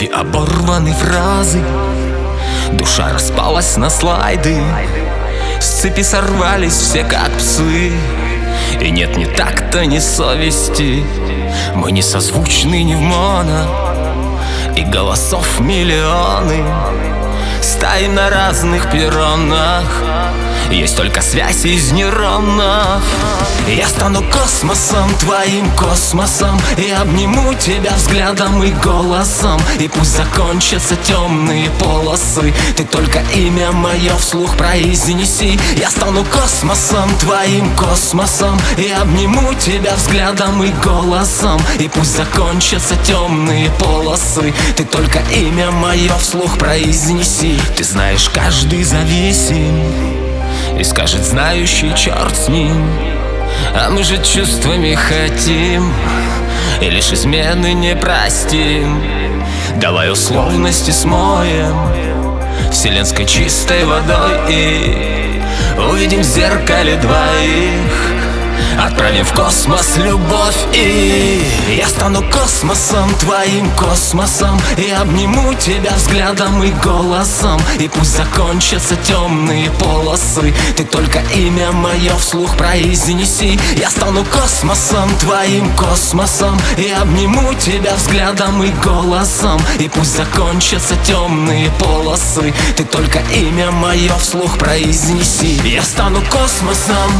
Вновь и оборваны фразы, душа распалась на слайды, с цепи сорвались все как псы. И нет ни такта, ни совести, мы не созвучны ни в моно, и голосов миллионы, стоим на разных перронах, есть только связь из нейронов. Я стану космосом, твоим космосом, и обниму тебя взглядом и голосом. И пусть закончатся темные полосы, ты только имя мое вслух произнеси. Я стану космосом, твоим космосом, и обниму тебя взглядом и голосом. И пусть закончатся темные полосы, ты только имя мое вслух произнеси. Ты знаешь, каждый зависим, и скажет знающий, черт с ним. А мы же чувствами хотим, и лишь измены не простим. Давай условности смоем вселенской чистой водой, и увидим в зеркале двоих, отправим в космос любовь. И я стану космосом, твоим космосом, и обниму тебя взглядом и голосом. И пусть закончатся темные полосы, ты только имя мое вслух произнеси. Я стану космосом, твоим космосом, и обниму тебя взглядом и голосом. И пусть закончатся темные полосы, ты только имя мое вслух произнеси. Я стану космосом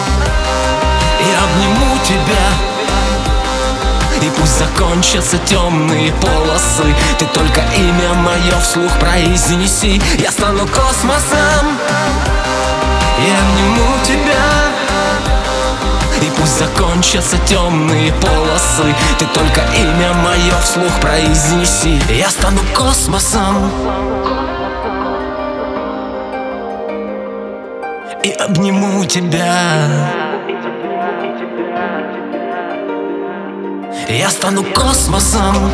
и обниму тебя, и пусть закончатся темные полосы, ты только имя мое вслух произнеси. Я стану космосом и обниму тебя, и пусть закончатся темные полосы, ты только имя мое вслух произнеси. Я стану космосом и обниму тебя. Я стану космосом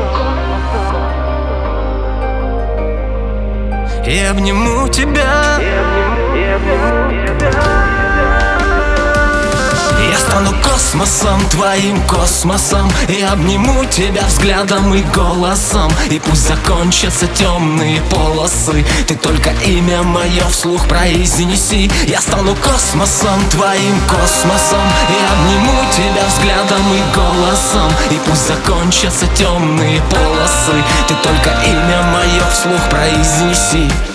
и обниму тебя. Я стану космосом, твоим космосом, и обниму тебя взглядом и голосом. И пусть закончатся темные полосы, ты только имя мое вслух произнеси. Я стану космосом, твоим космосом, и обниму тебя взглядом и голосом. И пусть закончатся темные полосы, ты только имя мое вслух произнеси.